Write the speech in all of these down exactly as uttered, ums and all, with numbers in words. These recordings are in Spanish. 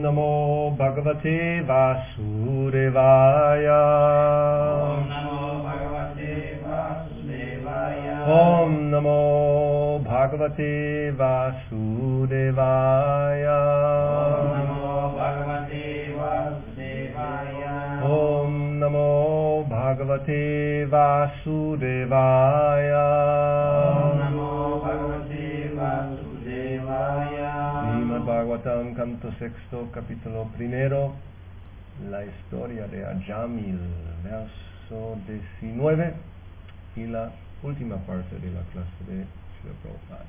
Namo Bhagavate Vasudevaya. Om Namo Bhagavate Vasudevaya. Om Namo Bhagavate Vasudevaya. Om Namo Bhagavate Vasudevaya. Om Namo Bhagavate Vasudevaya. Om Namo Bhagavate Vasudevaya. Srimad Bhagavatam, canto sexto, capítulo primero, la historia de Ajamil, verso diecinueve, y la última parte de la clase de Srila Prabhupada.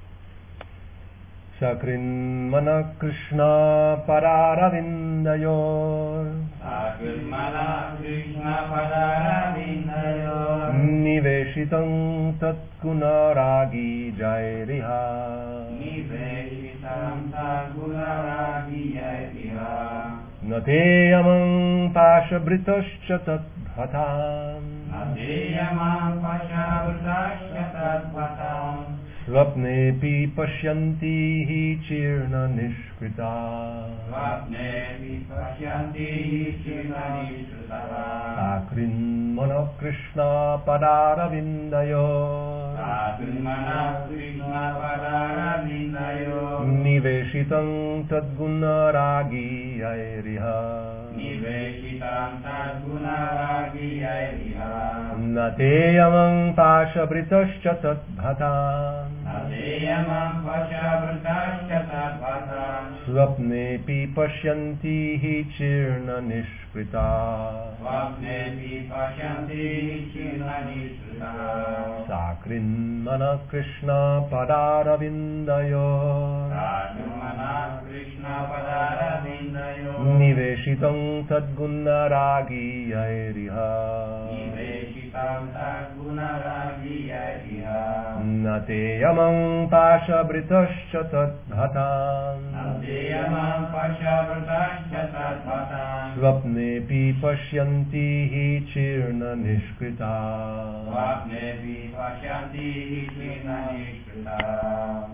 Sakrin mana Krishna pararavindayor, Sakrimana Krishna Padaravindayo. niveshitam tat gunaragi jairiha, Niveshitam Sadgunaragi Yaiha. nateyamam pashabritascha tat bhatam, Adeyamam Pashavrutasya Tadvatam. svapnepi pashyanti hi chirna nishkrita. Svapne Vipashyanti Chirnanishrutava. Sakrin mana Krishna padaravindayor, Sakrimana Krishna Padaravindayo. niveshitam tadgunaragi airiha, Niveshitam Tadgunaragi Yaiha. nateyamam pashabritascha tat bhatam, Adeyamam Pashavrutasya Tadvatam. svapnepi pashyanti hi chirna nishkrita. Svapne Vipashyanti Chirnanishrutava. Sakrin mana Krishna padaravindayor, Sakrimana Krishna Padaravindayo. niveshitam tadgunaragi airiha, Niveshitam Tadgunaragi Yaiha. nateyamam pashabritascha tat bhatam, Adeyamam Pashavrutasya Tadvatam. svapnepi pashyanti hi chirna nishkrita. Svapne Vipashyanti Chirnanishrutava.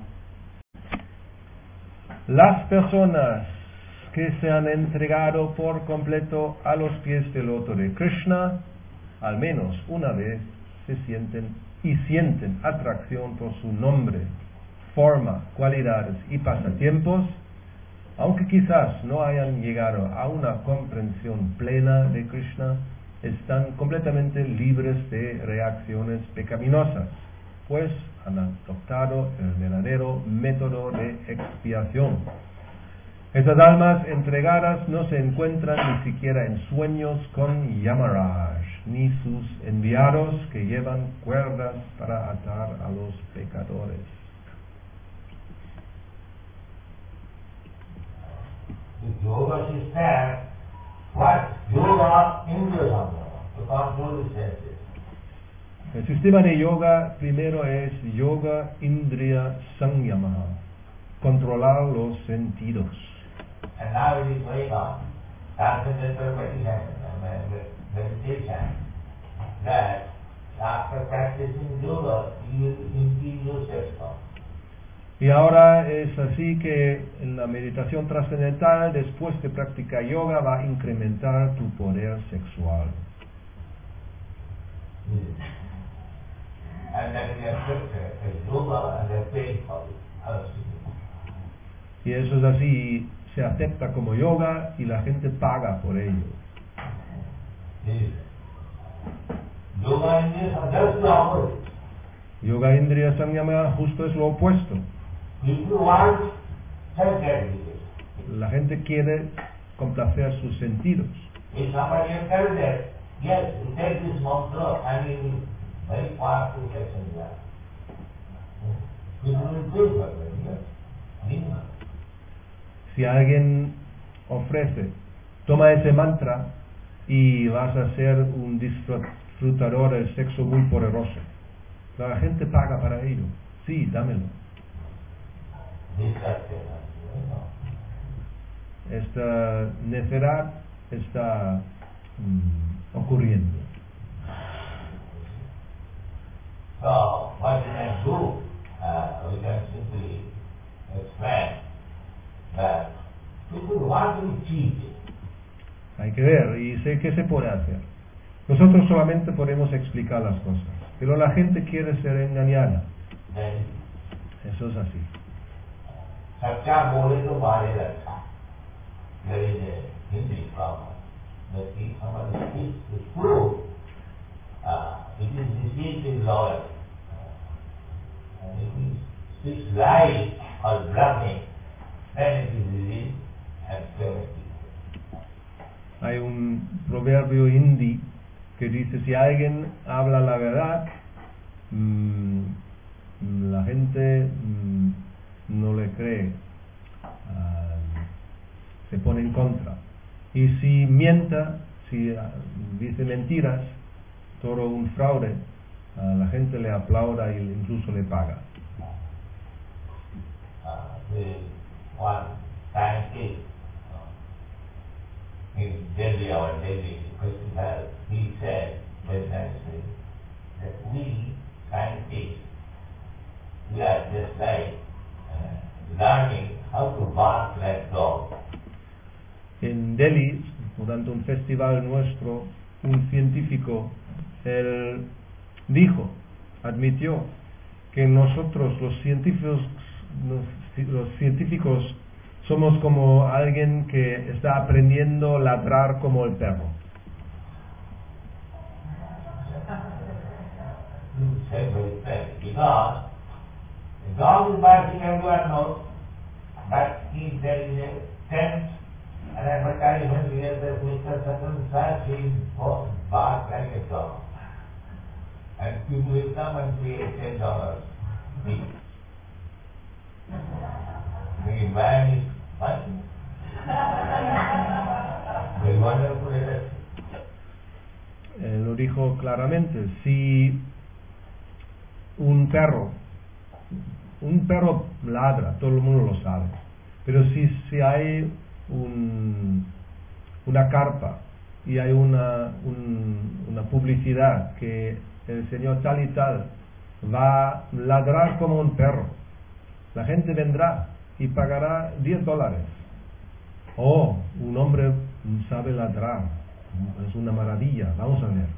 Las personas que se han entregado por completo a los pies del loto de Krishna, al menos una vez se sienten y sienten atracción por su nombre, forma, cualidades y pasatiempos, aunque quizás no hayan llegado a una comprensión plena de Krishna, están completamente libres de reacciones pecaminosas, pues han adoptado el verdadero método de expiación. Estas almas entregadas no se encuentran ni siquiera en sueños con Yamaraj, ni sus enviados que llevan cuerdas para atar a los pecadores. The yoga system, what yoga Indriya Samyama, to control the senses. El sistema de yoga primero es Yoga Indriya Samyama, controlar los sentidos. And now it is going on, transcendental meditation, meditation, that after practicing yoga, you will increase your sex power. Y ahora es así que en la meditación trascendental, después de practicar yoga, va a incrementar tu poder sexual. And that is accepted as yoga and they pay for it. Y eso es así, se acepta como yoga y la gente paga por ello. Yoga Indriya are just the opposite. Yoga Indriya Samyama justo es lo opuesto. People want self-gratification. La gente quiere complacer sus sentidos. If somebody has said that, yes, you take this mantra and it will very powerful section there. People will pay for it, yes. Si alguien ofrece, toma ese mantra y vas a ser un disfrutador del sexo muy poderoso. La gente paga para ello. Sí, dámelo. Esta necedad está mm, ocurriendo. So, what we can do, uh, we can simply explain that to people want to be cheap. Hay que ver y sé qué se puede hacer. Nosotros solamente podemos explicar las cosas, pero la gente quiere ser engañada. Then Eso es así. Satya bole to mare rakha. There is a Hindi proverb that if somebody speaks the truth, uh, it is received in loyal. Uh, and if he speaks lies or bluffing, then it is received as purity. Hay un proverbio hindi que dice, si alguien habla la verdad, mmm, la gente mmm, no le cree, uh, se pone en contra. Y si mienta, si uh, dice mentiras, todo un fraude, uh, la gente le aplauda e incluso le paga. Uh, the one scientist uh, in Delhi or Delhi, Festival, he said very nicely that we scientists, we are just like uh, learning how to bark like dogs. En Delhi, durante un festival nuestro, un científico, él dijo, admitió, que nosotros los científicos, los, los científicos somos como alguien que está aprendiendo a ladrar como el perro. Say very fair, because the dog is barking, everyone knows, but if there is a tent, an advertisement here that Mister Satan says he bark like a dog, and people will come and pay ten dollars each. The man is fine. Very wonderful, isn't it? Él lo dijo claramente, si un perro, un perro ladra, todo el mundo lo sabe, pero si, si hay un, una carpa y hay una, un, una publicidad que el señor tal y tal va a ladrar como un perro, la gente vendrá y pagará diez dólares. Oh, un hombre sabe ladrar, es una maravilla, vamos a ver.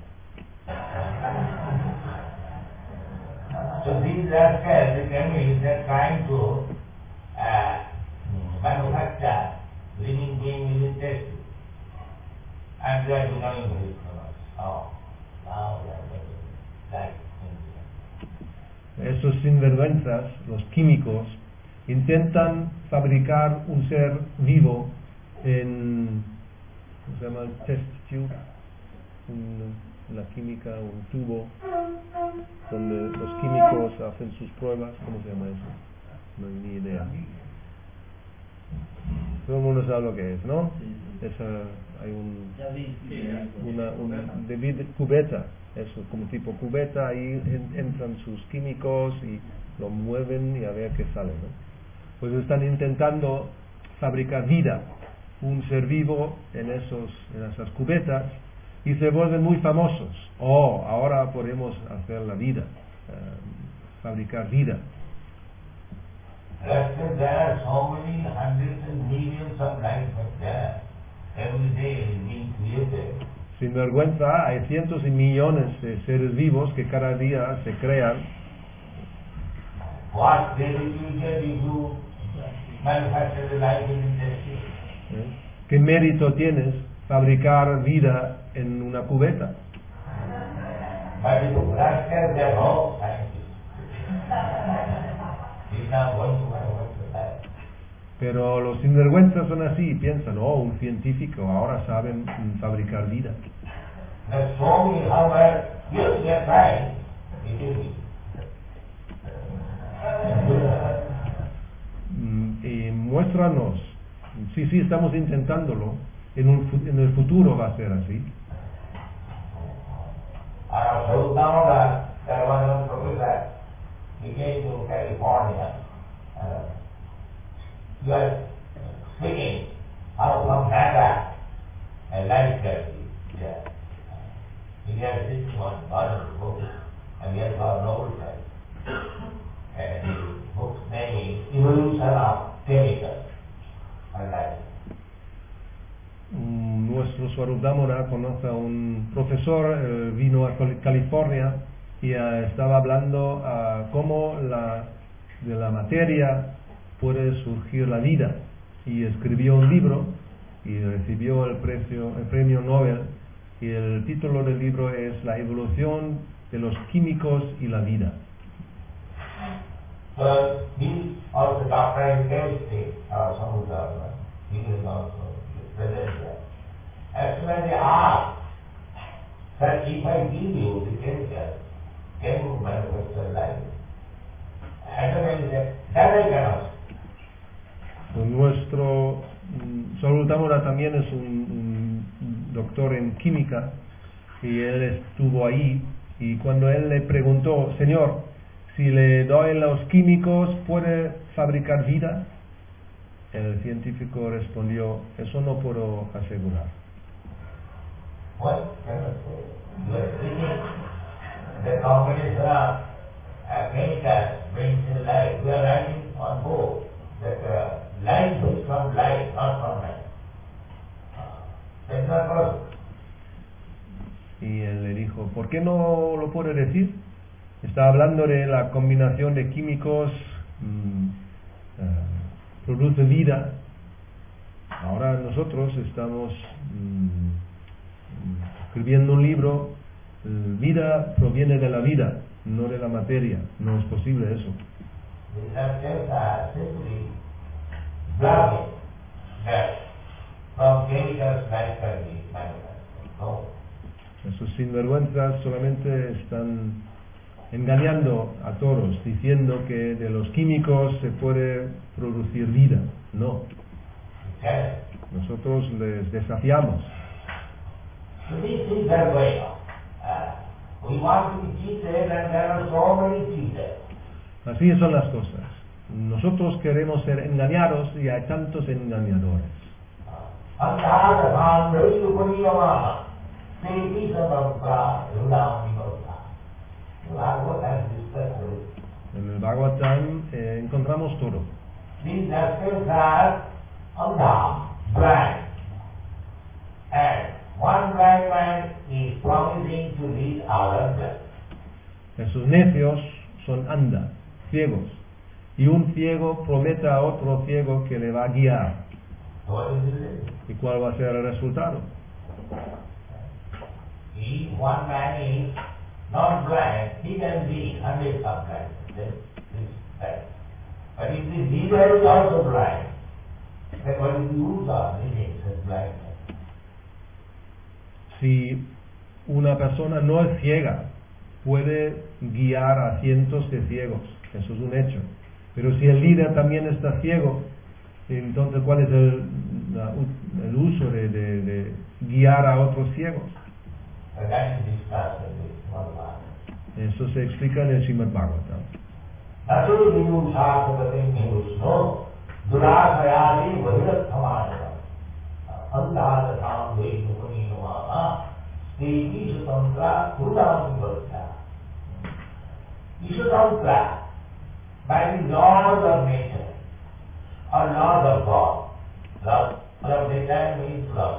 So these are said, the chemists are trying to uh, manufacture living being living test, and they are becoming very famous. Oh, now they are getting like India. Esos sinvergüenzas, los químicos, intentan fabricar un ser vivo en, ¿cómo se llama? Test tube, un, la química, un tubo donde los químicos hacen sus pruebas. ¿Cómo se llama eso? No hay ni idea. Todo el mundo sabe lo que es, ¿no? Esa, hay un, una, un de vid- cubeta, eso, como tipo cubeta, ahí en, entran sus químicos y lo mueven y a ver qué sale, ¿no? Pues están intentando fabricar vida, un ser vivo en esos, en esas cubetas, y se vuelven muy famosos. Oh, ahora podemos hacer la vida, eh, fabricar vida. There are so many hundreds and millions of life out there. Every day is being created. Sin vergüenza, hay cientos y millones de seres vivos que cada día se crean. What credit you get if you manufacture the life in industry? ¿Eh? ¿Qué mérito tienes fabricar vida en una cubeta? But if you rascal, they are all scientists. He's not going to manufacture life. Pero los sinvergüenzas son así, piensan, oh, un científico, ahora saben mm, fabricar vida. Now show me how well, yes, they are trying. It is. Mm, y muéstranos, sí, sí, estamos intentándolo, en, un, fu- en el futuro va a ser así. Uh, so now that there was one professor, he came to California. Uh, he was speaking how from NASA and life therapy. Yeah. He has this one wonderful book, and he has got Nobel Prize. And his book's name is Evolution of Chemicals and Life. nuestro Swarup Damodar conoce a un profesor, eh, vino a California y uh, estaba hablando uh, cómo la, de la materia puede surgir la vida, y escribió un libro y recibió el, precio, el premio Nobel, y el título del libro es La evolución de los químicos y la vida. So he also doctor in chemistry, uh, Samudra, he is also present there. As soon as they ask that if I give you the chemical, can you manufacture life? And then he said, that I cannot. Nuestro mm, Swarup Damodar también es un, un doctor en química, y él estuvo ahí, y cuando él le preguntó, Señor, si le doy los químicos, ¿puede fabricar vida? El científico respondió, eso no puedo asegurar. What cannot say? You are thinking the combination of uh, chemicals brings in life. We are writing on board that uh, life is from life, not from life. Uh, that's not possible. Y él le dijo, ¿por qué no lo puede decir? Está hablando de la combinación de químicos, mmm, uh, produce vida. Ahora nosotros estamos mmm, escribiendo un libro, uh, vida proviene de la vida, no de la materia. No es posible eso. The subjects are simply bluffing that from chemicals life can be manufactured. No. Esos sinvergüenzas solamente están engañando a todos, diciendo que de los químicos se puede producir vida. No. Okay. Nosotros les desafiamos. So these things are going on. Uh, we want to be cheated, and there are so many cheaters. Así son las cosas. Nosotros queremos ser engañados y hay tantos engañadores. En el Bhagavatam eh, encontramos todo. These aspects are Andha, blind. And one blind man is promising to lead other blind. Esos necios son anda, ciegos. Y un ciego promete a otro ciego que le va a guiar. What is it? ¿Y cuál va a ser el resultado? If one man is not blind, he can be hundreds of blind. Then this blind. But if the leader is also blind, then what is the use of leading such blindness? Si una persona no es ciega, puede guiar a cientos de ciegos. Eso es un hecho. Pero si el líder también está ciego, entonces ¿cuál es el, la, el uso de, de, de guiar a otros ciegos? Eso se explica en el Srimad Bhagavatam. By the laws of nature or laws of God. Love of nature means love.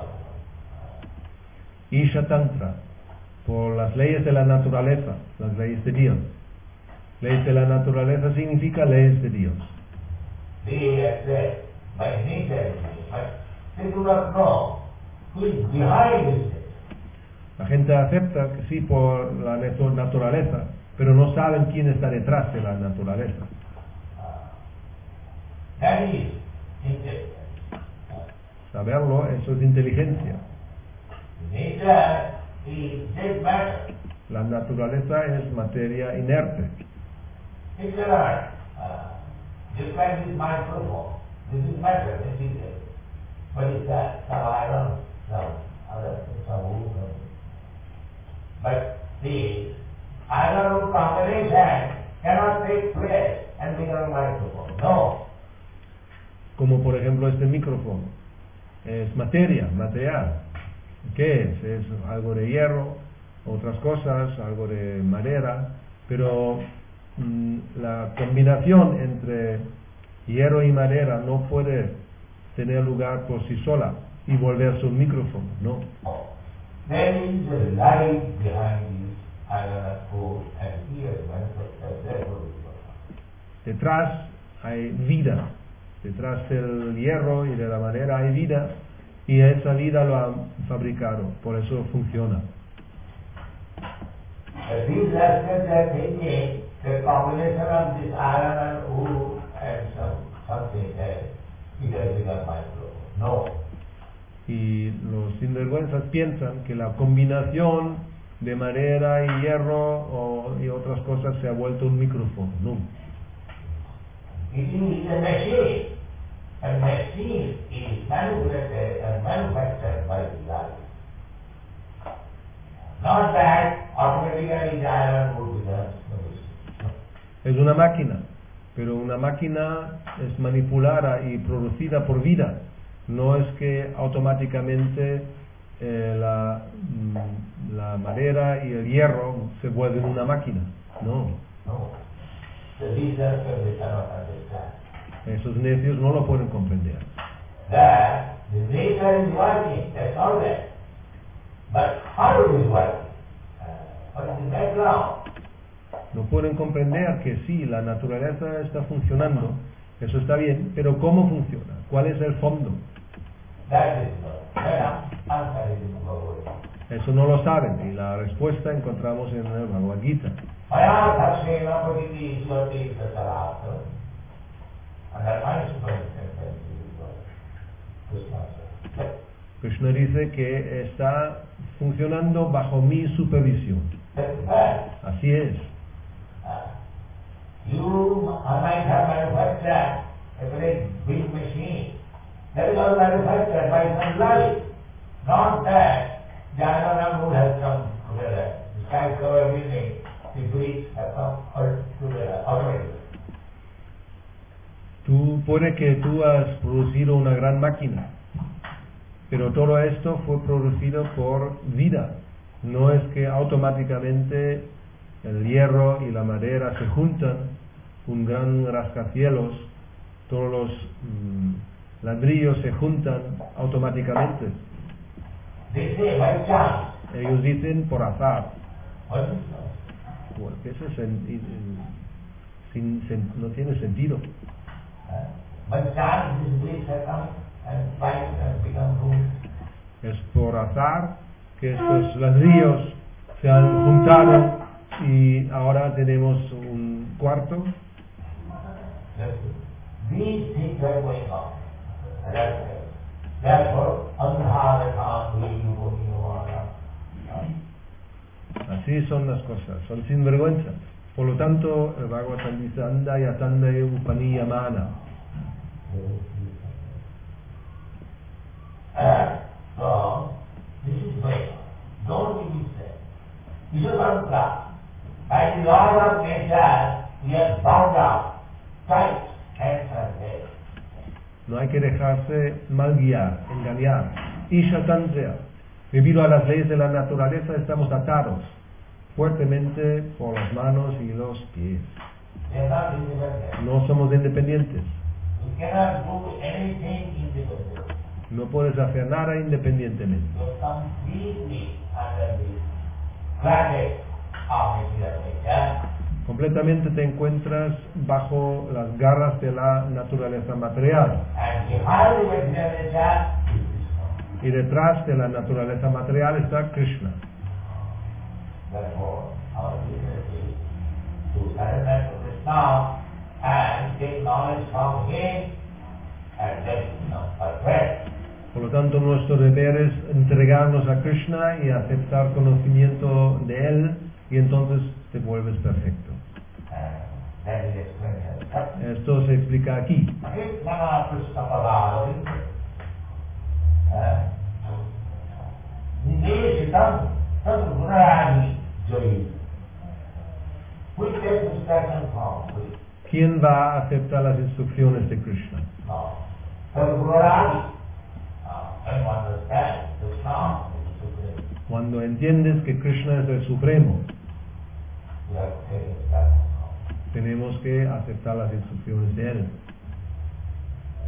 Isha Tantra, por las leyes de la naturaleza, las leyes de Dios. Leyes de la naturaleza significa leyes de Dios. They accept by nature, but they do not know who is behind this nature. La gente acepta que sí por la naturaleza, pero no saben quién está detrás de la naturaleza. That is intelligence. Saberlo, eso es inteligencia. Nature is dead matter. La naturaleza es materia inerte. It's a uh, just like this microphone. This is matter, this is it. But it's that some iron, some other, some wood. But the iron combination cannot take place and become a microphone. No. Como por ejemplo este micrófono. Es materia, material. ¿Qué es? Es algo de hierro, otras cosas, algo de madera, pero mmm, la combinación entre hierro y madera no puede tener lugar por sí sola y volverse un micrófono, no. There is a life behind this iron and food, and here manifested therefore is God. Detrás hay vida, detrás del hierro y de la madera hay vida, y esa vida lo han fabricado, por eso funciona. But these aspects are thinking the combination of this iron and wood and some, something else, it has become microphone. No. Y los sinvergüenzas piensan que la combinación de madera y hierro o, y otras cosas se ha vuelto un micrófono. No. It is a machine. A machine is manipulated and manufactured by the life. Not that automatically the iron would become no. Es una máquina, pero una máquina es manipulada y producida por vida. No es que automáticamente eh, la, la madera y el hierro se vuelven una máquina. No. No. The reason for they cannot understand. Esos necios no lo pueden comprender. That the nature is working, that's all that. But how it is working? Uh, what is the background? No pueden comprender que sí, la naturaleza está funcionando, eso está bien, pero ¿cómo funciona? ¿Cuál es el fondo? That is not. That answer is in the Bhagavad Gita. Eso no lo saben, y la respuesta encontramos en el Bhagavad Gita. Maya Dakshena Paviti Isvati Satarata. And that my superintendent is Krishna. Krishna dice que está funcionando bajo mi supervisión. That's bad. Así es. Uh, you might have manufactured a very big machine. That is all manufactured by some life. Not that the iron and wood has come together. The sky covered building, the bricks have come all together automatically. Tú puede que tú has producido una gran máquina, pero todo esto fue producido por vida. No es que automáticamente el hierro y la madera se juntan, un gran rascacielos, todos los mmm, ladrillos se juntan automáticamente. They say by chance. Ellos dicen por azar. What is that? Bueno, eso es en- en- sin- sen- no tiene sentido. Uh, by chance these bricks have come and fight and become rooms. Es por azar que estos ladrillos se han juntado y ahora tenemos un cuarto. These things are going on. That's it. Therefore, Andhara Así son las cosas, son sinvergüenza. Por lo tanto, el Bhagavatam dice, anda y atanda y upaniyamana. So, this is way. Don't be misled. This is one class. By the law of nature, we are bound up, tight, hands and legs. No hay que dejarse mal guiar, engañar. Isha tanzea. Debido a las leyes de la naturaleza estamos atados fuertemente por las manos y los pies. We are not independent. No somos independientes. We cannot do anything independently. No puedes hacer nada independientemente. You are completely under the bracket of material nature. Completamente te encuentras bajo las garras de la naturaleza material. And behind the material nature is Krishna. Y detrás de la naturaleza material está Krishna. Therefore, our business is to surrender to Krishna and take knowledge from Him and then become perfect. Por lo tanto, nuestro deber es entregarnos a Krishna y aceptar conocimiento de Él, y entonces te vuelves perfecto. And that is explained. Esto se explica aquí. Krishna Krishna Padaro. Nidesitam Tatu Gunarani Joyi. We take instruction from Krishna. ¿Quién va a aceptar las instrucciones de Krishna? No. Tatu Gunarani. When one understands Krishna is supreme, Cuando entiendes que Krishna es el Supremo, we have to take instruction from Him. tenemos que aceptar las instrucciones de Él.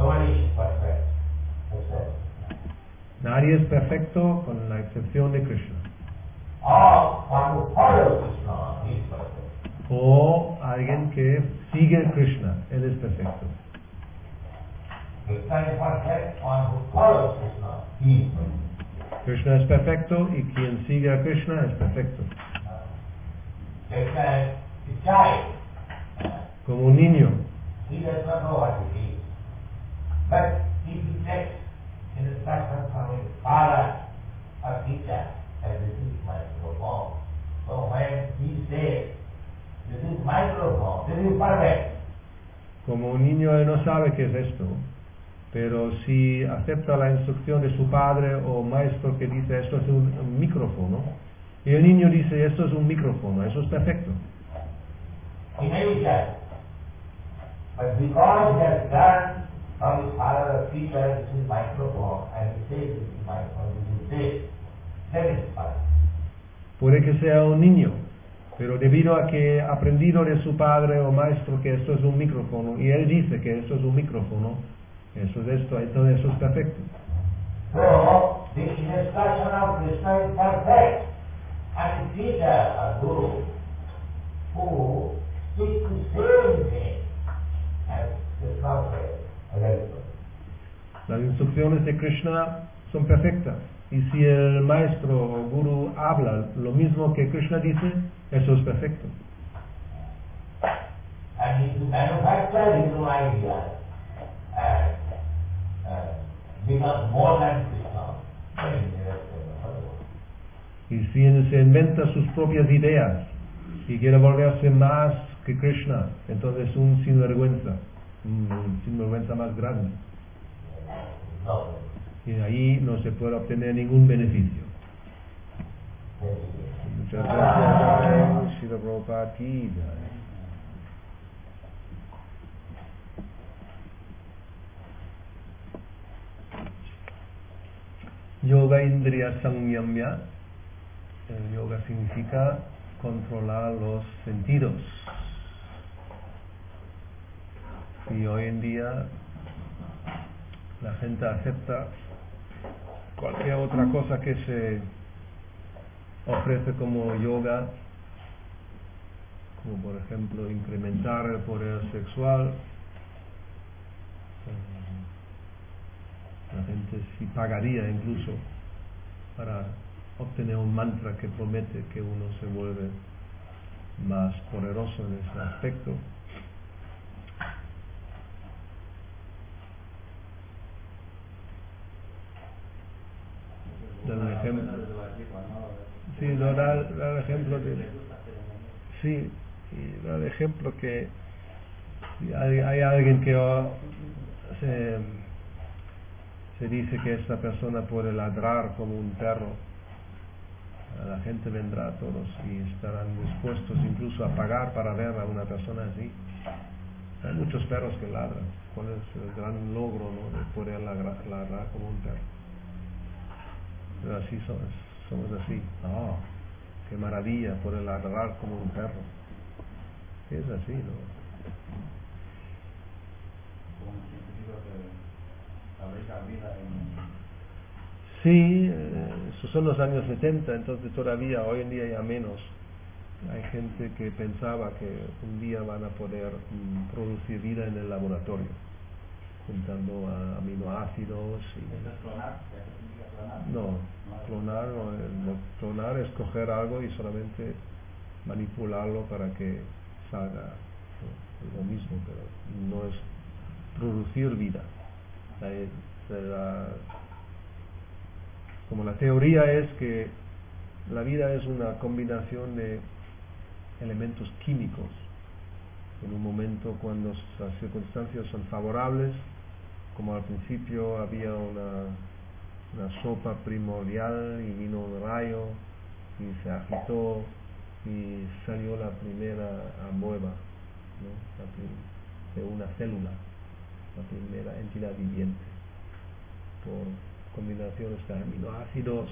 Nobody is perfect. Except Nadie es perfecto con la excepción de Krishna. or one who follows Krishna is perfect. O alguien que sigue a Krishna, él es perfecto. Krishna is perfect, one who follows Krishna he is perfect. Krishna es perfecto y quien sigue a Krishna es perfecto. Krishna is a child. Como un niño. He does not know what it is. But if he takes instruction from his father or teacher, and this is microphone. So when he says, this is microphone, this is perfect. Como un niño él no sabe qué es esto, pero si acepta la instrucción de su padre o maestro que dice esto es un, un micrófono, y el niño dice esto es un micrófono, eso es perfecto. He may be child. But because he has learned from his father or teacher, this is microphone, and he says this is microphone, this is this, then it's perfect. Puede que sea un niño, pero debido a que ha aprendido de su padre o maestro que esto es un micrófono, y él dice que esto es un micrófono, eso es esto, entonces eso es perfecto. So, the instruction of Krishna is perfect. And the teacher or guru who speaks the same thing as Krishna said, Las instrucciones de Krishna son perfectas. Y si el maestro o guru habla lo mismo que Krishna dice, eso es perfecto. and he to manufacture his own ideas and uh, become more than Krishna. Then he is Y si él se inventa sus propias ideas y quiere volverse más que Krishna, entonces es un sinvergüenza, un sinvergüenza más grande. no. Y de ahí no se puede obtener ningún beneficio. Muchas gracias, Srila Prabhupada ki jai. Yoga Indriya Samyamya. El yoga significa controlar los sentidos. Y hoy en día la gente acepta cualquier otra cosa que se ofrece como yoga, como por ejemplo incrementar el poder sexual. La gente sí pagaría incluso para obtener un mantra que promete que uno se vuelve más poderoso en ese aspecto. Da un ejemplo. Sí, no, da, da el ejemplo de. Sí, y da el ejemplo que si hay, hay alguien que oh, se, se dice que esta persona puede ladrar como un perro. La gente vendrá a todos y estarán dispuestos incluso a pagar para ver a una persona así. Hay muchos perros que ladran. ¿Cuál es el gran logro, ¿no?, de poder ladrar, ladrar como un perro? Pero así somos, somos así. Oh, qué maravilla poder ladrar como un perro. Es así, ¿no? Sí, eh, esos son los años setenta, entonces todavía hoy en día ya menos. Hay gente que pensaba que un día van a poder mm, producir vida en el laboratorio, juntando a aminoácidos y... No, clonar, no, no, clonar es coger algo y solamente manipularlo para que salga, ¿no?, lo mismo, pero no es producir vida. La, la, como la teoría es que la vida es una combinación de elementos químicos. En un momento cuando las circunstancias son favorables, como al principio había una, una sopa primordial y vino un rayo y se agitó y salió la primera amoeba, ¿no?, de una célula, la primera entidad viviente, por combinaciones de aminoácidos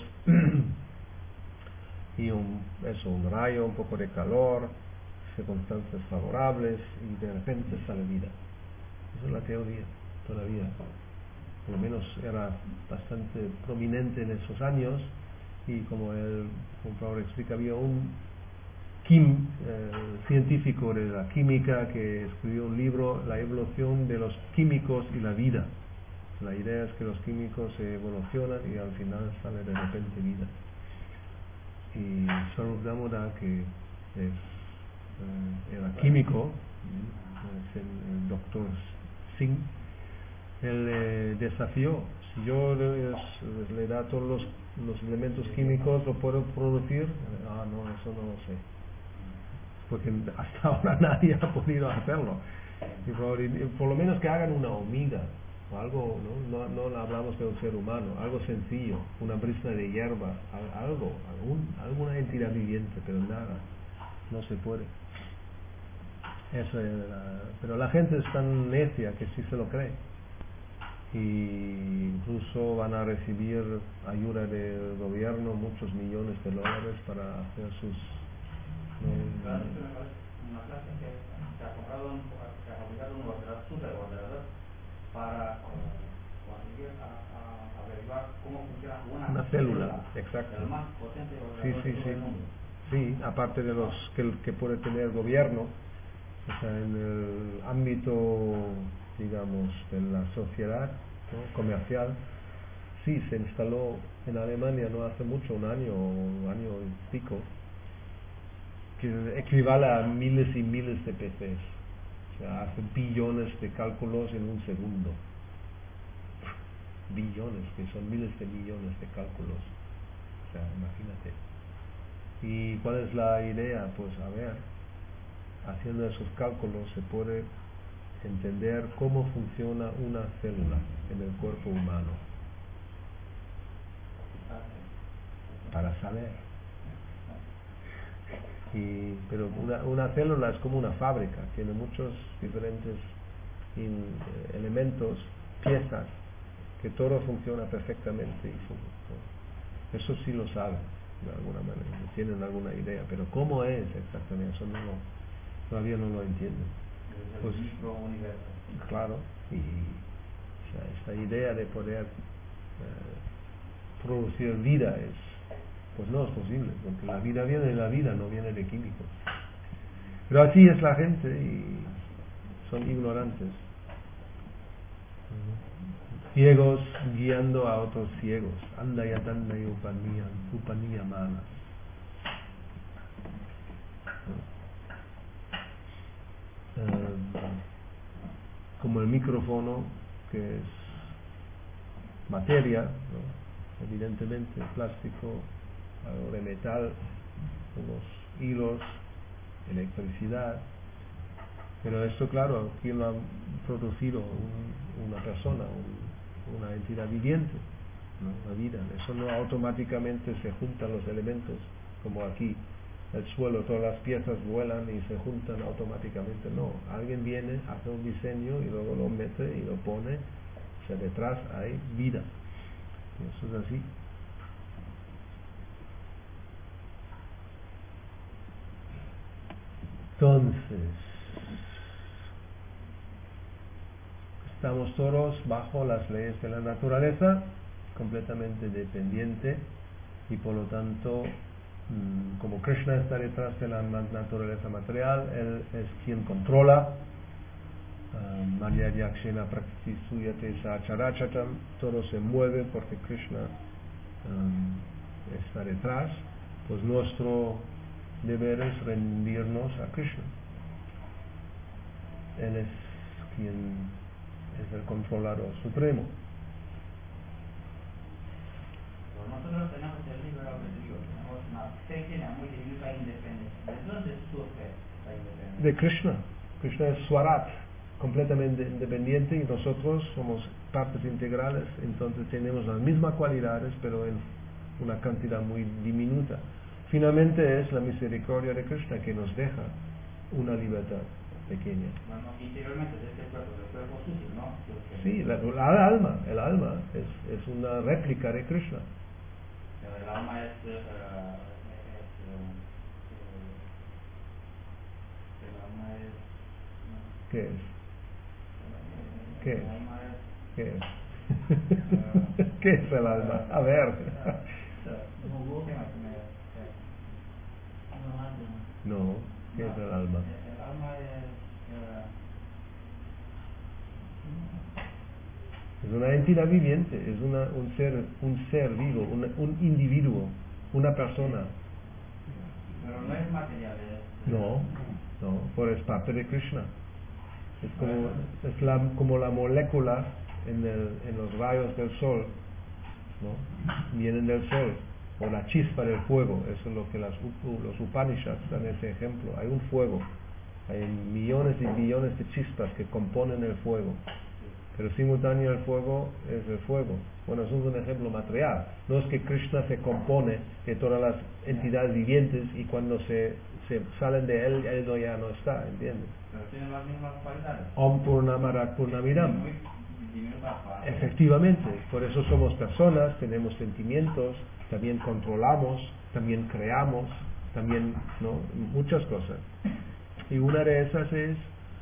y un, eso, un rayo, un poco de calor, circunstancias favorables y de repente sale vida. Esa es la teoría. todavía, por lo menos era bastante prominente en esos años, y como el como Prabhupada explica, había un quim, eh, científico de la química que escribió un libro, La evolución de los químicos y la vida. La idea es que los químicos se evolucionan y al final sale de repente vida. Y Swarup Damodar, que es, eh, era químico, es el, el doctor Singh, él eh, desafió: si yo le, le da todos los, los elementos químicos, ¿lo puedo producir? Ah, no, eso no lo sé, porque hasta ahora nadie ha podido hacerlo. Y por, y por lo menos que hagan una hormiga o algo, ¿no? No, no hablamos de un ser humano, algo sencillo, una brisna de hierba, algo, algún, alguna entidad viviente, pero nada, no se puede. Eso es la, pero la gente es tan necia que sí se lo cree, y incluso van a recibir ayuda del gobierno, muchos millones de dólares para hacer sus... ¿no? Una clase que se ha comprado un, se ha fabricado un ordenador, super ordenador, para uh, conseguir a, a averiguar cómo funciona una, una célula, exacto. El más potente ordenador sí, sí, de todo sí. el mundo. Sí, aparte de los que, que puede tener el gobierno, o sea, en el ámbito, digamos, de la sociedad, ¿no?, comercial, sí, se instaló en Alemania no hace mucho, un año o un año y pico, que equivale a miles y miles de P Cs, o sea, hace billones de cálculos en un segundo, billones, que son miles de millones de cálculos, o sea, imagínate. ¿Y cuál es la idea? Pues a ver, haciendo esos cálculos se puede entender cómo funciona una célula en el cuerpo humano, para saber. Y, pero una, una célula es como una fábrica, tiene muchos diferentes in, eh, elementos, piezas, que todo funciona perfectamente, y fun- eso sí lo saben de alguna manera, tienen alguna idea, pero cómo es exactamente, eso no lo, todavía no lo entienden. Pues, claro, y o sea, esta idea de poder eh, producir vida es, pues no es posible, porque la vida viene de la vida, no viene de químicos. Pero así es la gente, y son ignorantes, ciegos guiando a otros ciegos. Anda y atanda y upanía, upanía mana. Eh, como el micrófono, que es materia, ¿no?, evidentemente plástico, algo de metal, unos hilos, electricidad, pero esto, claro, ¿quién lo ha producido? Un, una persona, un, una entidad viviente, ¿no?, la vida. Eso no automáticamente se juntan los elementos, como aquí el suelo, todas las piezas vuelan y se juntan automáticamente, no, alguien viene, hace un diseño y luego lo mete y lo pone, o sea, detrás hay vida, y eso es así. Entonces, estamos todos bajo las leyes de la naturaleza, completamente dependiente, y por lo tanto, como Krishna está detrás de la naturaleza material, él es quien controla. Maya Yakshena Prakriti Suyate Sacharachatam, todo se mueve porque Krishna um, está detrás. Pues nuestro deber es rendirnos a Krishna. Él es quien es el controlador supremo. Nosotros tenemos el libre albedrío, tenemos una pequeña, muy diminuta independencia. ¿De dónde surge esa independencia? De Krishna. Krishna es Swarat, completamente independiente, y nosotros somos partes integrales, entonces tenemos las mismas cualidades, pero en una cantidad muy diminuta. Finalmente es la misericordia de Krishna que nos deja una libertad pequeña. Bueno, interiormente de este cuerpo, del cuerpo sucio, ¿no? Porque sí, la, la alma, el alma es, es una réplica de Krishna. el alma es, uh, es uh, el alma es, ¿Qué es? ¿Qué es? El alma es ¿Qué es? ¿Qué es el alma? A ver. No, ¿qué es el alma? El alma es... Es una entidad viviente, es una, un ser, un ser vivo, un, un individuo, una persona. Pero no es material. Es... No, no, por es parte de Krishna. Es como, es la, como la molécula en, el, en los rayos del sol, ¿no? Vienen del sol, o la chispa del fuego. Eso es lo que las, los Upanishads dan ese ejemplo. Hay un fuego, hay millones y billones de chispas que componen el fuego, pero simultáneo el fuego es el fuego. Bueno, eso es un ejemplo material. No es que Krishna se compone de todas las entidades vivientes y cuando se, se salen de él, él no, ya no está, ¿entiendes? Pero tienen las mismas cualidades. Om Purnamara Purnamidam. Muy diminutas partes. Efectivamente, por eso somos personas, tenemos sentimientos, también controlamos, también creamos, también, ¿no? Muchas cosas. Y una de esas es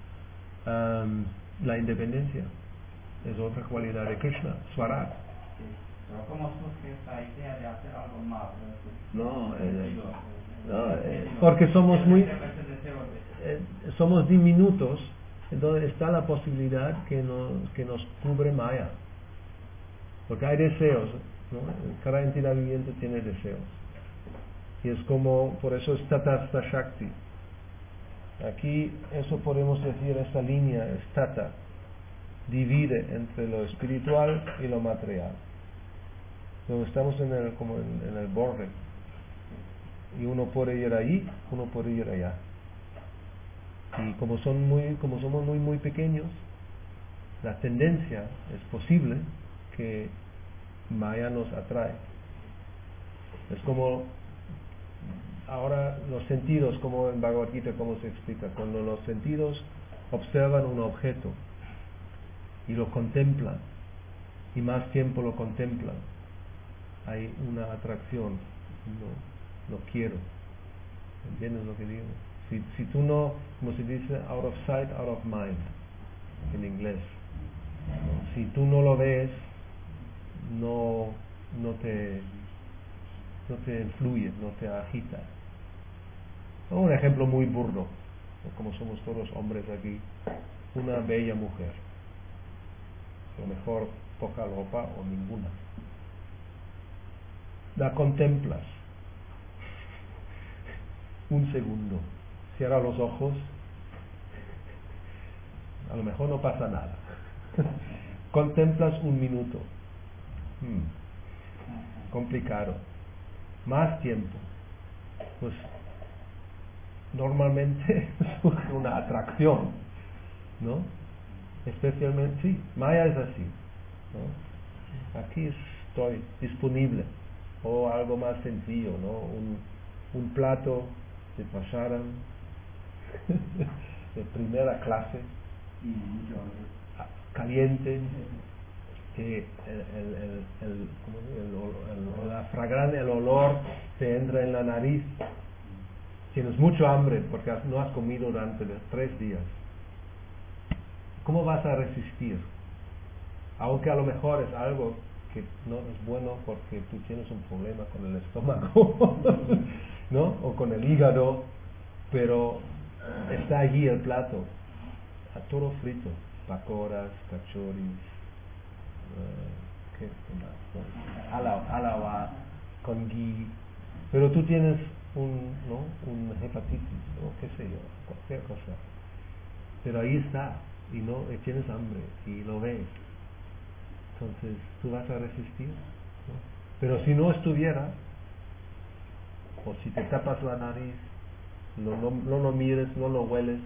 um, la independencia. Es otra cualidad de Krishna, Swaraj. Sí. Pero ¿cómo surge esta idea de hacer algo más? No, eh, Digo, no, eh, eh, digo, porque somos muy, ese deseo de- eh, somos diminutos, entonces está la posibilidad que nos, que nos cubre Maya. Porque hay deseos, ¿no? Cada entidad viviente tiene deseos. Y es como, por eso es Tatasta Shakti. Aquí, eso podemos decir, esta línea es Tata. Divide entre lo espiritual y lo material. Luego estamos en el, como en, en el borde. Y uno puede ir ahí, uno puede ir allá. Y como son muy, como somos muy muy pequeños, la tendencia es posible que Maya nos atrae. Es como ahora los sentidos, como en Bhagavad Gita, como se explica, cuando los sentidos observan un objeto y lo contemplan y más tiempo lo contemplan, hay una atracción. No, no quiero. ¿Entiendes lo que digo? Si, si tú no, como se dice, out of sight, out of mind en inglés, ¿no? Si tú no lo ves, no, no te no te influye, no te agita. Un ejemplo muy burdo, como somos todos hombres aquí, una bella mujer, a lo mejor poca ropa o ninguna, la contemplas un segundo, cierra los ojos, a lo mejor no pasa nada. Contemplas un minuto, hmm, complicado, más tiempo, pues normalmente surge una atracción, ¿no? Especialmente, sí, Maya es así, ¿no? Aquí estoy disponible, o algo más sencillo, ¿no? Un, un plato de pasaran de primera clase, caliente, que el, el, el, el, ¿cómo se dice? el, el, la fragancia, el olor te entra en la nariz. Tienes mucho hambre porque no has comido durante tres días. ¿Cómo vas a resistir? Aunque a lo mejor es algo que no es bueno porque tú tienes un problema con el estómago, ¿no? O con el hígado, pero está allí el plato, a todo frito, pakoras, cachoris, uh, ¿qué más? Ala, alawa, con ghee, pero tú tienes un, ¿no? un hepatitis o qué sé yo, cualquier cosa, pero ahí está y no y tienes hambre y lo ves, entonces tú vas a resistir, ¿no? Pero si no estuviera, o si te tapas la nariz, no, no, no lo mires, no lo hueles,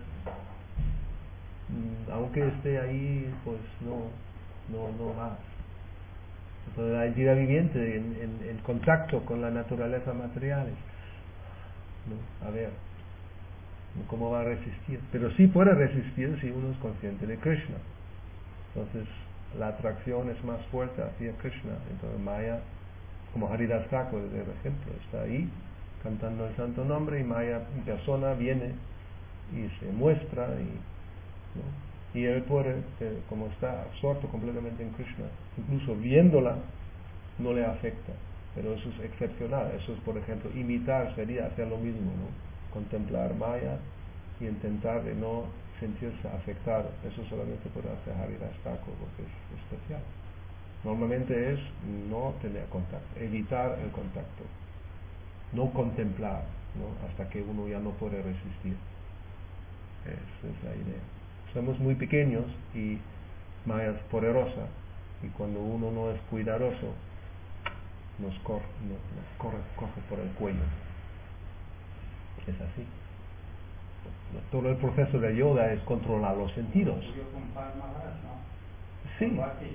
aunque esté ahí, pues no no no vas. Entonces la entidad viviente en, en, en contacto con la naturaleza material, ¿no? A ver cómo va a resistir, pero sí puede resistir si uno es consciente de Krishna. Entonces la atracción es más fuerte hacia Krishna. Entonces Maya, como Haridas Thakur, por ejemplo, está ahí cantando el santo nombre y Maya en persona viene y se muestra y, ¿no? Y él puede, eh, como está absorto completamente en Krishna, incluso viéndola, no le afecta. Pero eso es excepcional. Eso es, por ejemplo, imitar sería hacer lo mismo, ¿no? Contemplar Maya y intentar de no sentirse afectado. Eso solamente puede hacer Haridas Thakur porque es especial. Normalmente es no tener contacto, evitar el contacto, no contemplar, ¿no? Hasta que uno ya no puede resistir. Esa es la idea. Somos muy pequeños y Maya es poderosa, y cuando uno no es cuidadoso nos corre, nos, nos corre, coge por el cuello. Es así. Todo el proceso de yoga es controlar los sentidos. Sí.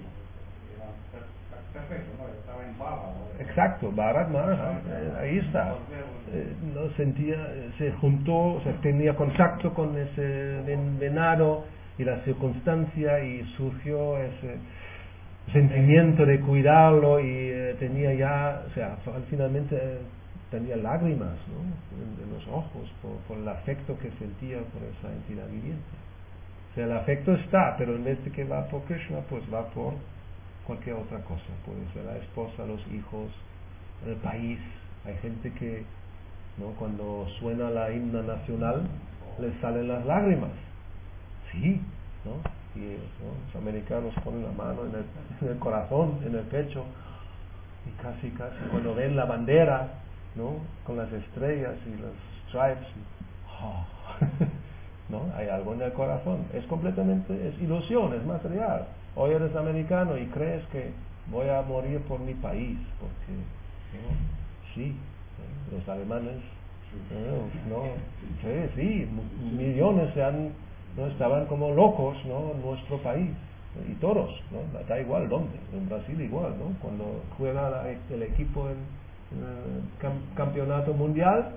Perfecto, ¿no? Estaba en Baba, ¿no? Exacto, Bharat Maharaj, eh, ahí está. Eh, no sentía, se juntó, o sea, tenía contacto con ese ven, venado y la circunstancia, y surgió ese sentimiento de cuidarlo, y eh, tenía ya, o sea, finalmente eh, tenía lágrimas, ¿no? en, en los ojos por, por el afecto que sentía por esa entidad viviente. O sea, el afecto está, pero en vez de que va por Krishna, pues va por cualquier otra cosa. Puede ser la esposa, los hijos, el país. Hay gente que, ¿no? cuando suena la himna nacional les salen las lágrimas. Sí, ¿no? Y ¿no? los americanos ponen la mano en el, en el corazón, en el pecho, y casi, casi cuando ven la bandera, ¿no? con las estrellas y los stripes, y, oh, ¿no? hay algo en el corazón. Es completamente, es ilusión, es material. Hoy eres americano y crees que voy a morir por mi país, porque ¿no? sí, ¿no? los alemanes, no, no sí, sí, millones se han, no estaban como locos, ¿no? en nuestro país, y todos, ¿no? da igual dónde, en Brasil igual, ¿no? cuando juega la, el equipo en, en el cam, campeonato mundial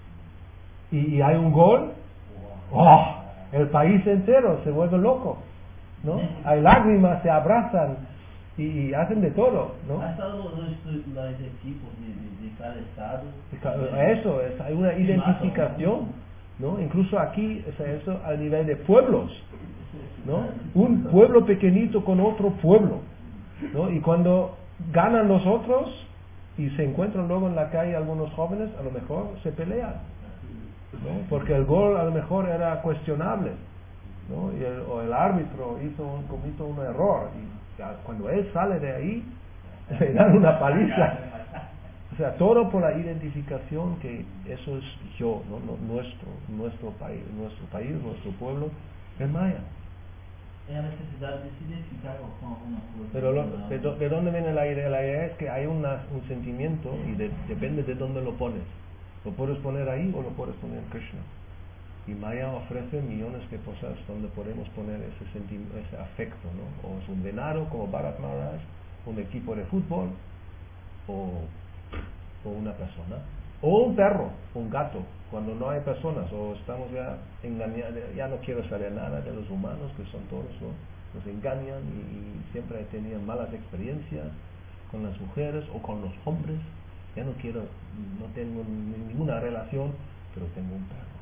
y, y hay un gol, ¡oh! el país entero se vuelve loco, ¿no? Hay lágrimas, se abrazan y, y hacen de todo, ¿no? Hasta los, los, los equipos de, de, de cada estado. Eso es, hay una identificación, ¿no? Incluso aquí, o sea, eso a nivel de pueblos, ¿no? Un pueblo pequeñito con otro pueblo, ¿no? Y cuando ganan los otros y se encuentran luego en la calle algunos jóvenes, a lo mejor se pelean, ¿no? Porque el gol a lo mejor era cuestionable, ¿no? Y el, o el árbitro hizo un, cometió un error, y ya, cuando él sale de ahí le dan una paliza. O sea, todo por la identificación que eso es yo, ¿no? No, nuestro, nuestro país, nuestro país, nuestro pueblo es Maya. Es la necesidad de se identificar con alguna cosa. Pero lo, de, de dónde viene la idea? La idea es que hay una, un sentimiento, y de, depende de dónde lo pones. Lo puedes poner ahí o lo puedes poner en Krishna. Y Maya ofrece millones de cosas donde podemos poner ese sentimiento, ese afecto, ¿no? O es un venado como Bharat Maharaj, un equipo de fútbol, o, o una persona, o un perro, un gato, cuando no hay personas, o estamos ya engañados, ya no quiero saber nada de los humanos, que son todos, ¿no? Nos engañan y, y siempre tenían malas experiencias con las mujeres o con los hombres. Ya no quiero, no tengo ninguna relación, pero tengo un perro.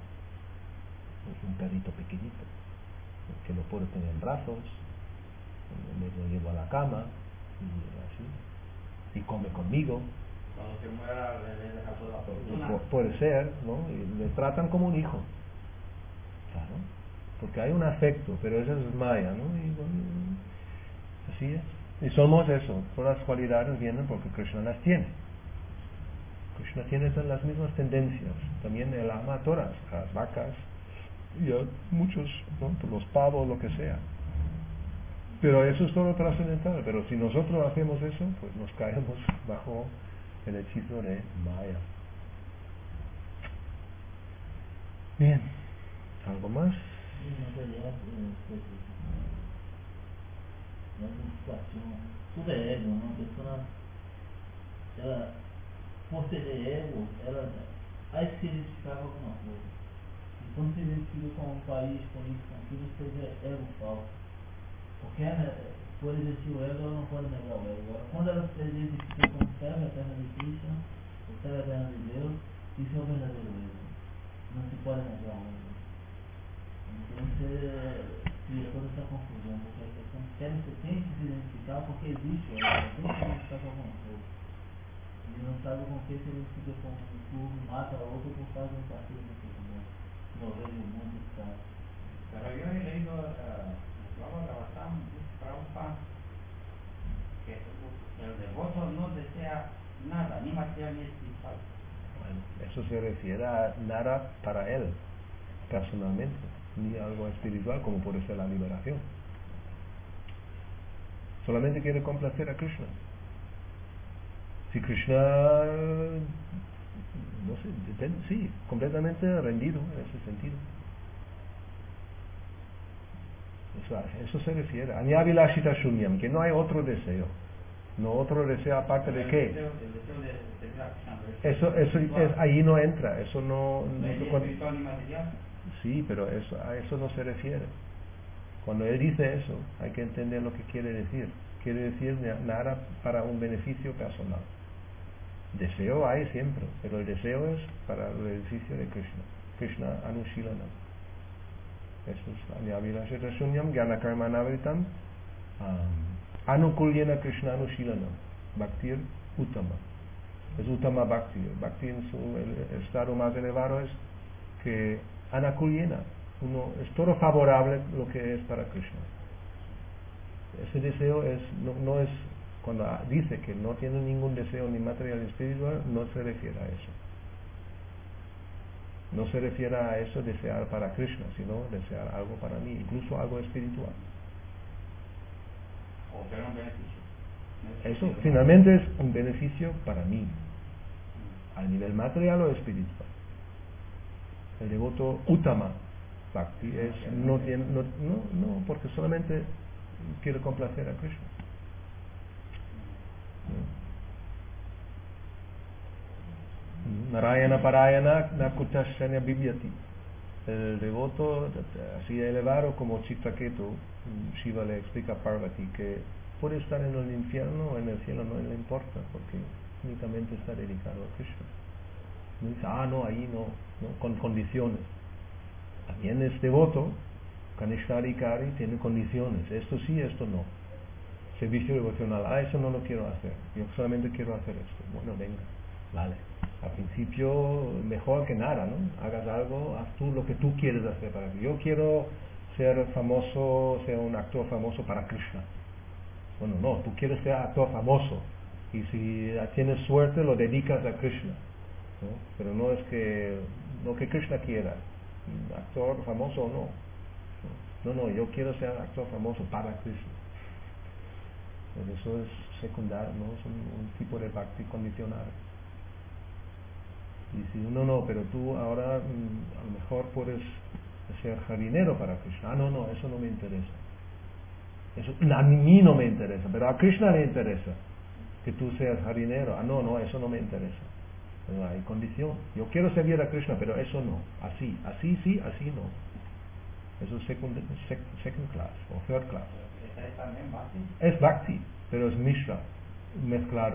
Un perrito pequeñito que lo puedo tener en brazos, me lo llevo a la cama y así, y come conmigo. Cuando se muera le deja toda la fortuna. Pu- puede ser, ¿no? Y le tratan como un hijo, claro, porque hay un afecto, pero eso es Maya, ¿no? Y bueno, así es. Y somos eso, todas las cualidades vienen porque Krishna las tiene. Krishna tiene las mismas tendencias, también él ama a todas, a las vacas y a muchos, ¿no? Los pavos, lo que sea. Pero eso es todo trascendental. Pero si nosotros hacemos eso, pues nos caemos bajo el hechizo de Maya. Bien, ¿algo más? Tudo é ego, né? A pessoa, ela, por ser ego, ela vai se identificar com alguma coisa. E quando se identifica com um país, com isso, com aquilo, seja ego falso. Porque, né, por existir o ego, ela não pode negar o ego. Agora, quando ela se identifica com o servo eterno de Krishna, o servo eterno de Deus, isso é o verdadeiro ego. Não se pode negar o ego. Então, se, se tira toda essa confusão, porque a questão que querem ser tem que se identificar porque existe, olha, tem que se identificar com alguma coisa. E não sabe com que se identifica com um clube, mata a outro por causa de um partido de futebol. No vejo muito claro. Pero yo he leído, uh, Pablo Rabasán, Prabhupada, que el devoto no desea nada, ni material ni espiritual. Bueno, eso se refiere a nada para él, personalmente, ni algo espiritual como puede ser la liberación. Solamente quiere complacer a Krishna. Si Krishna, no sé, depende, sí, completamente rendido en ese sentido. Eso, eso se refiere. Anyavilashita shunyam, que no hay otro deseo. No otro deseo aparte de qué. El deseo, el deseo de servir a Krishna, pero Eso, eso es, ahí no entra. Eso no. no hay ni no espiritual ni material. sí, pero eso, a eso no se refiere. Cuando él dice eso, hay que entender lo que quiere decir. Quiere decir nada para un beneficio personal. Deseo hay siempre, pero el deseo es para el beneficio de Krishna. Krishna Anushilanam. Eso es Anyavilashita Shunyam, Gyana Karma Navritam, Anukulyena Krishna Anushilanam, Bhaktir Uttama. Es Uttama Bhakti. Bhakti en su el estado más elevado es que Anakulyena, uno es todo favorable lo que es para Krishna. Ese deseo es no, no es cuando dice que no tiene ningún deseo ni material ni espiritual, no se refiere a eso. No se refiere a eso desear para Krishna, sino desear algo para mí, incluso algo espiritual. O ser un beneficio. Eso finalmente es un beneficio para mí, a nivel material o espiritual. El devoto Uttama Bhakti es, no tiene, no, no, no, porque solamente quiere complacer a Krishna. Narayana Parayana Nakutashanya Bibyati. El devoto así elevado como Chitraketu, Shiva le explica a Parvati que puede estar en el infierno o en el cielo, no le importa, porque únicamente está dedicado a Krishna. No dice, ah, no, ahí no, no, con condiciones. También es devoto, Kanishari Kari tiene condiciones, esto sí, esto no. Servicio devocional, ah, eso no lo quiero hacer, yo solamente quiero hacer esto. Bueno, venga, vale. Al principio, mejor que nada, ¿no? Hagas algo, haz tú lo que tú quieres hacer para ti. Yo quiero ser famoso, ser un actor famoso para Krishna. Bueno, no, tú quieres ser actor famoso. Y si tienes suerte, lo dedicas a Krishna, ¿no? Pero no es que lo que Krishna quiera, actor famoso o no. No, no, yo quiero ser actor famoso para Krishna. Pues eso es secundario, ¿no? Es un, un tipo de bhakti condicional. Y si no, no, pero tú ahora mmm, a lo mejor puedes ser jardinero para Krishna. Ah, no, no, eso no me interesa. Eso a mí no me interesa, pero a Krishna le interesa que tú seas jardinero. Ah, no, no, eso no me interesa. Pero hay condición. Yo quiero servir a Krishna, pero eso no. Así, así sí, así no. Eso es second, sec, second class o third class. ¿Esta es también bhakti? Es bhakti, pero es mishra, mezclado.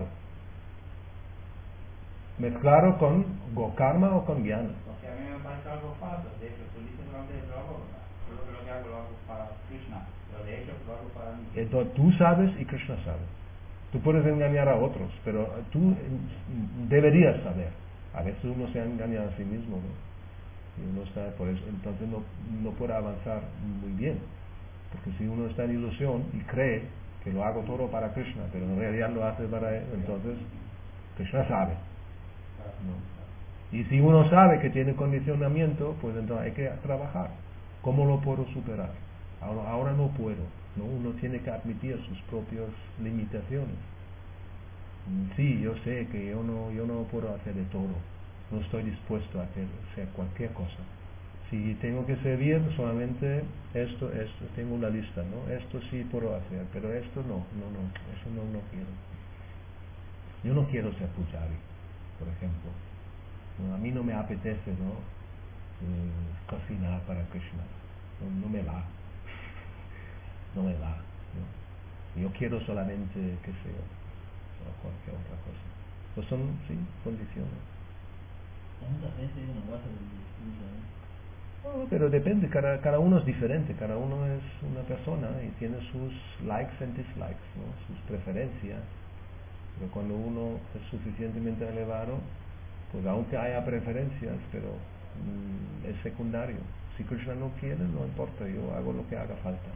Mezclado con Gokarma o con Jnana. Porque a mí me parece algo falso. De hecho, tú dices durante el trabajo, yo lo que hago lo hago para Krishna, pero de hecho lo hago para mí. Entonces tú sabes y Krishna sabe. Tú puedes engañar a otros, pero tú deberías saber. A veces uno se engaña a sí mismo, ¿no? Y uno está por eso, entonces no, no puede avanzar muy bien. Porque si uno está en ilusión y cree que lo hago todo para Krishna, pero en realidad lo hace para él, entonces Krishna sabe. ¿No? Y si uno sabe que tiene condicionamiento, pues entonces hay que trabajar. ¿Cómo lo puedo superar? Ahora, ahora no puedo, ¿no? Uno tiene que admitir sus propias limitaciones. Sí, yo sé que yo no, yo no puedo hacer de todo. No estoy dispuesto a hacer, hacer cualquier cosa. Si tengo que servir, solamente esto, esto, tengo una lista, ¿no? Esto sí puedo hacer, pero esto no, no, no, eso no, no quiero. Yo no quiero ser pujari, por ejemplo. No, a mí no me apetece, ¿no? Eh, cocinar para Krishna. No, no me va. No me va, ¿no? Yo quiero solamente, qué sé yo, o cualquier otra cosa. Pues son, sí, condiciones. Hay mucha gente que no gosta de discurso, ¿no? Oh, pero depende, cada, cada uno es diferente, cada uno es una persona y tiene sus likes and dislikes, ¿no? Sus preferencias. Pero cuando uno es suficientemente elevado, pues aunque haya preferencias, pero mm, es secundario. Si Krishna no quiere, no importa, yo hago lo que haga falta.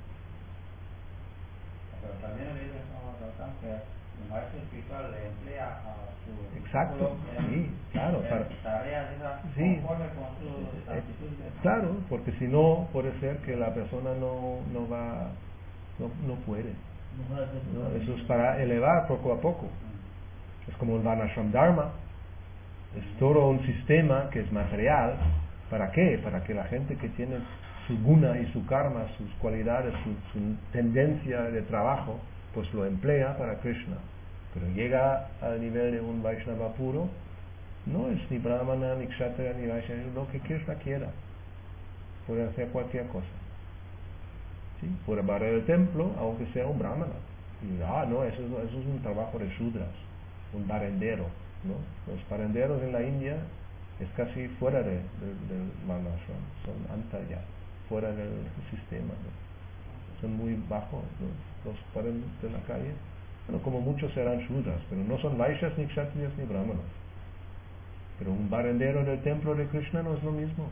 Pero también he leído que el maestro espiritual le emplea a su Exacto, en, sí, claro, en para, tareas esas sí, conforme con sus eh, actitudes. claro, porque si no puede ser que la persona no, no va, no, no puede, No va a ser ¿no? totalmente. Eso es para elevar poco a poco. Es como el Varnashram Dharma, es todo un sistema que es material. ¿Para qué? Para que la gente que tiene su guna y su karma, sus cualidades, su, su tendencia de trabajo, pues lo emplea para Krishna. Pero llega al nivel de un Vaishnava puro, no es ni Brahmana, ni Kshatriya, ni Vaishnava, lo que Krishna quiera. Puede hacer cualquier cosa. ¿Sí? Puede barrer el templo, aunque sea un Brahmana. Y, ah, no, eso, eso es un trabajo de Shudras, un barrendero, ¿no? Los barenderos en la India es casi fuera de, de, del Varnashram, son antaya, fuera del sistema, ¿no? Son muy bajos, ¿no? Los paren de la calle. Bueno, como muchos serán Shudras, pero no son Vaishyas, ni Kshatriyas, ni Brahmanas. Pero un barrendero del templo de Krishna no es lo mismo.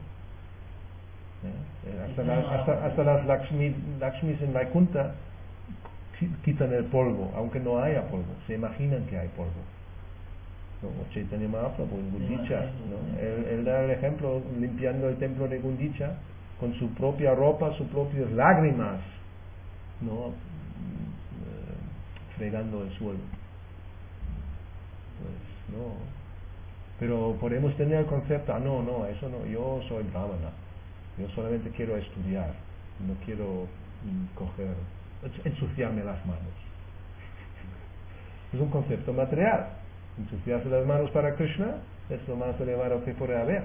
¿Eh? Hasta, la, hasta, hasta las Lakshmi, Lakshmis en Vaikuntha quitan el polvo, aunque no haya polvo, se imaginan que hay polvo. ¿No? O Chaitanya Mahaprabhu en Gundicha, ¿no? él, él da el ejemplo limpiando el templo de Gundicha con su propia ropa, sus propias lágrimas, ¿no? Eh, fregando el suelo. Pues no. Pero podemos tener el concepto, ah, no, no, eso no, yo soy brahmana, yo solamente quiero estudiar, no quiero mm, coger, ensuciarme las manos. Es un concepto material. Ensuciarse las manos para Krishna es lo más elevado que puede haber.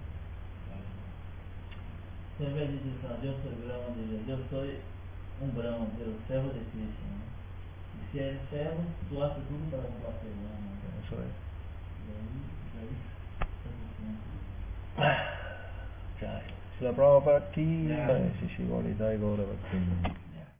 Siempre dices, no, yo soy Brahman, dice, yo soy un Brahman, pero servo de Krishna, ¿no? Y si eres servo, tú haces todo para complacer, ¿no? Eso es. Y ahí, ahí, Jai. Srila Prabhupada ki jai. Shri Shri Gauri Dai Gaura Bhakti.